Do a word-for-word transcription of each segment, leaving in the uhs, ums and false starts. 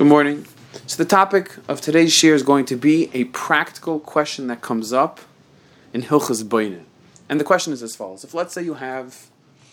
Good morning. So the topic of today's share is going to be a practical question that comes up in Hilchos Boine. And the question is as follows. If let's say you have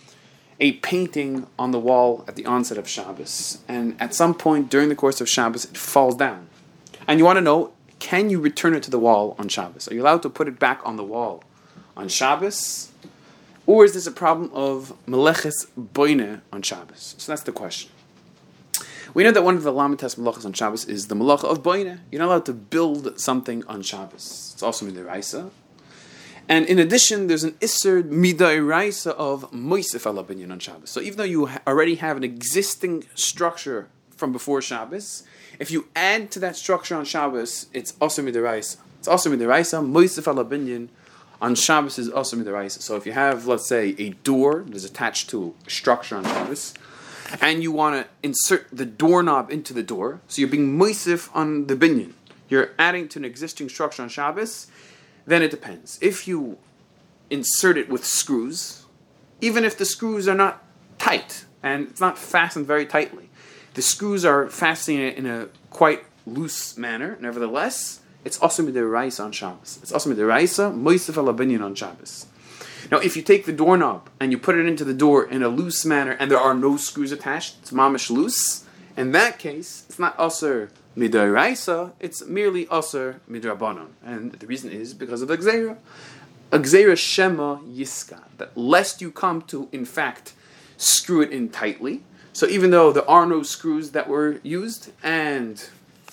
a painting on the wall at the onset of Shabbos, and at some point during the course of Shabbos it falls down, and you want to know, can you return it to the wall on Shabbos? Are you allowed to put it back on the wall on Shabbos? Or is this a problem of Meleches Boine on Shabbos? So that's the question. We know that one of the Lamites Melachas on Shabbos is the Malacha of Boine. You're not allowed to build something on Shabbos. It's also Midiraisa. And in addition, there's an Isser Midiraisa of Moisef ala Binyan on Shabbos. So even though you ha- already have an existing structure from before Shabbos, if you add to that structure on Shabbos, it's also Midiraisa. It's also Midiraisa. Moisef ala Binyan on Shabbos is also Midiraisa. So if you have, let's say, a door that is attached to a structure on Shabbos, and you want to insert the doorknob into the door, so you're being moisif on the binyan, you're adding to an existing structure on Shabbos, then it depends. If you insert it with screws, even if the screws are not tight, and it's not fastened very tightly, the screws are fastening it in a quite loose manner, nevertheless, it's also midiraisa on Shabbos. It's also midiraisa, moisif ala binyan on Shabbos. Now, if you take the doorknob and you put it into the door in a loose manner and there are no screws attached, it's mamish loose. In that case, it's not aser midoraisa, it's merely aser midrabanan. And the reason is because of the gzeira. A gzeira shema yiska, that lest you come to, in fact, screw it in tightly. So even though there are no screws that were used and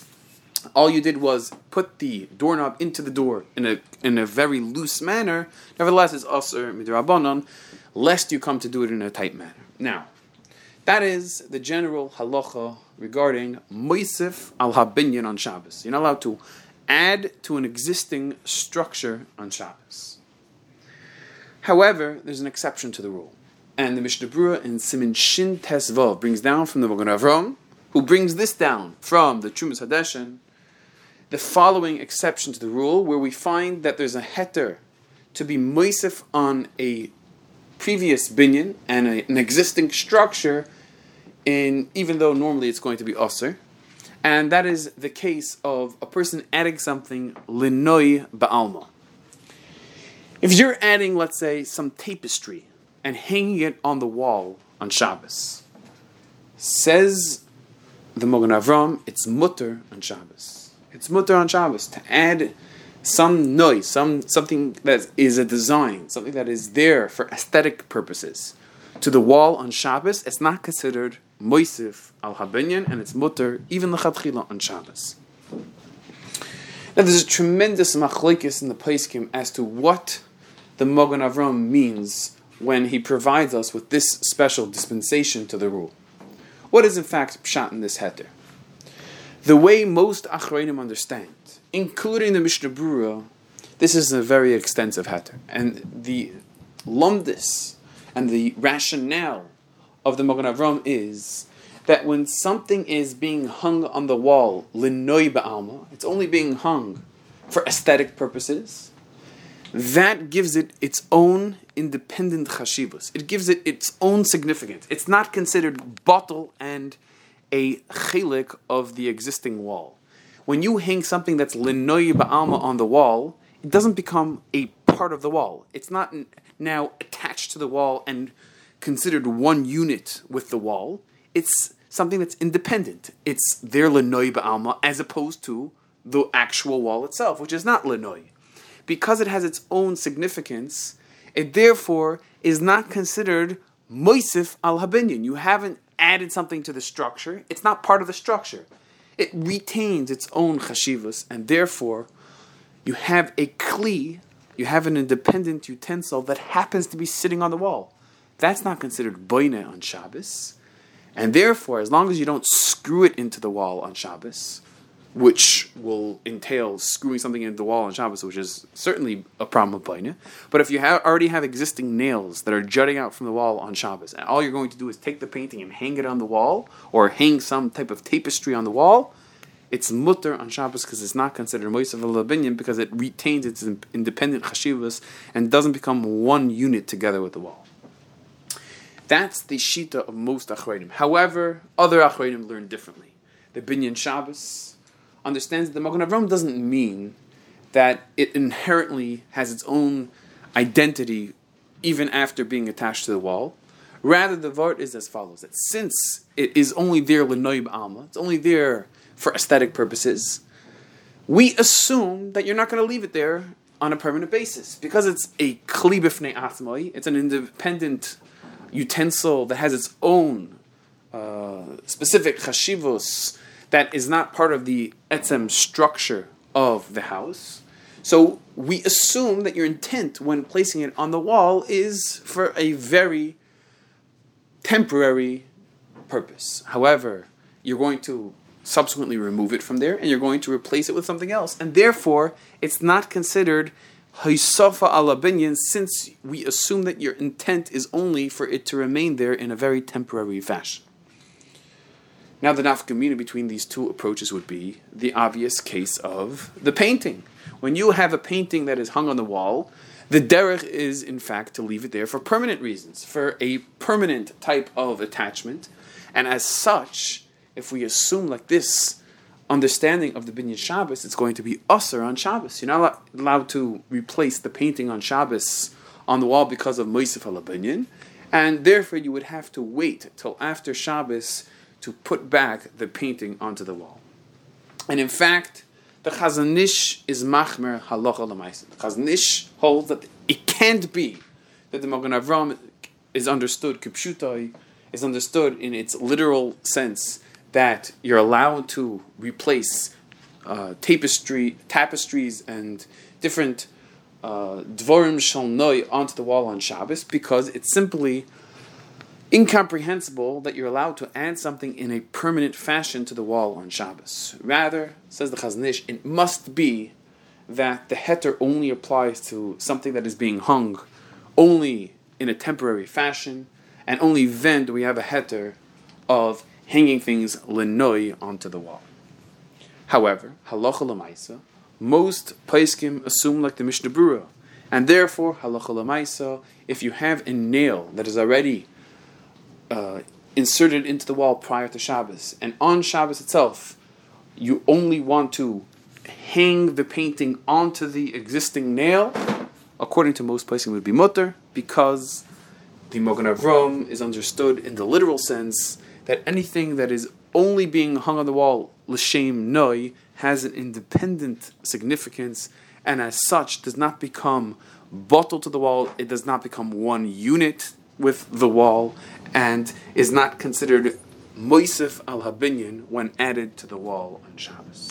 all you did was put the doorknob into the door in a in a very loose manner, nevertheless it's aser midrabanan, lest you come to do it in a tight manner. Now, that is the general halacha regarding moisef al habinyan on Shabbos. You're not allowed to add to an existing structure on Shabbos. However, there's an exception to the rule. And the Mishnah Berurah in Siman Shin Tesvav brings down from the Magen Avram, who brings this down from the Trumas Hadeshen, the following exception to the rule, where we find that there's a heter to be moisef on a previous binyan and a, an existing structure, in even though normally it's going to be aser, and that is the case of a person adding something linoi ba'alma. If you're adding, let's say, some tapestry and hanging it on the wall on Shabbos, says the Magen Avram, it's mutter on Shabbos. It's mutter on Shabbos to add some noise, some something that is a design, something that is there for aesthetic purposes to the wall on Shabbos. It's not considered moisif al habinyan, and it's mutter even l'chadchila on Shabbos. Now there's a tremendous machlokes in the poskim as to what the Magen Avram means when he provides us with this special dispensation to the rule. What is in fact pshat in this heter? The way most Achronim understand, including the Mishnah Berurah, this is a very extensive heter. And the lumdis and the rationale of the Magen Avram is that when something is being hung on the wall, linoi ba'alma, it's only being hung for aesthetic purposes, that gives it its own independent chashivus. It gives it its own significance. It's not considered bottle and a chilik of the existing wall. When you hang something that's linoi ba'alma on the wall, it doesn't become a part of the wall. It's not now attached to the wall and considered one unit with the wall. It's something that's independent. It's their linoi ba'alma as opposed to the actual wall itself, which is not linoi. Because it has its own significance, it therefore is not considered moisif al habinyan. You haven't added something to the structure. It's not part of the structure. It retains its own chashivas, and therefore you have a kli, you have an independent utensil that happens to be sitting on the wall. That's not considered boine on Shabbos, and therefore, as long as you don't screw it into the wall on Shabbos, which will entail screwing something into the wall on Shabbos, which is certainly a problem of Baina. But if you have, already have existing nails that are jutting out from the wall on Shabbos, and all you're going to do is take the painting and hang it on the wall, or hang some type of tapestry on the wall, it's mutter on Shabbos because it's not considered moisef al binyan because it retains its independent chashivas and doesn't become one unit together with the wall. That's the shita of most achronim. However, other achronim learn differently. the Binyan Shabbos, understands that the Magen Avraham doesn't mean that it inherently has its own identity even after being attached to the wall. Rather, the word is as follows: that since it is only there l'noib alma, it's only there for aesthetic purposes, we assume that you're not going to leave it there on a permanent basis because it's a kli b'fnei atzmai. It's an independent utensil that has its own uh, specific chashivos that is not part of the etzem structure of the house. So we assume that your intent when placing it on the wall is for a very temporary purpose. However, you're going to subsequently remove it from there and you're going to replace it with something else. And therefore, it's not considered haisafa ala binyan, since we assume that your intent is only for it to remain there in a very temporary fashion. Now, the nafkamina between these two approaches would be the obvious case of the painting. When you have a painting that is hung on the wall, the derech is, in fact, to leave it there for permanent reasons, for a permanent type of attachment. And as such, if we assume like this understanding of the Binyan Shabbos, it's going to be usher on Shabbos. You're not allowed to replace the painting on Shabbos on the wall because of Moisef ala Binyan, and therefore you would have to wait till after Shabbos to put back the painting onto the wall. And in fact, the Chazon Ish is machmer halacha l'maisa. The Chazon Ish holds that it can't be that the Magen Avraham is understood, kipshutai, is understood in its literal sense, that you're allowed to replace uh, tapestry, tapestries and different uh, dvorim shel noi onto the wall on Shabbos, because it's simply incomprehensible that you're allowed to add something in a permanent fashion to the wall on Shabbos. Rather, says the Chazon Ish, it must be that the heter only applies to something that is being hung only in a temporary fashion, and only then do we have a heter of hanging things lenoi onto the wall. However, halacha l'maisa, most poskim assume like the Mishnah Berurah, and therefore halacha l'maisa, if you have a nail that is already uh, inserted into the wall prior to Shabbos, and on Shabbos itself, you only want to hang the painting onto the existing nail, according to most poskim would be mutter, because the Magen Avraham is understood in the literal sense that anything that is only being hung on the wall l'shem noi has an independent significance, and as such does not become bottled to the wall. It does not become one unit with the wall, and is not considered moisef al habinyan when added to the wall on Shabbos.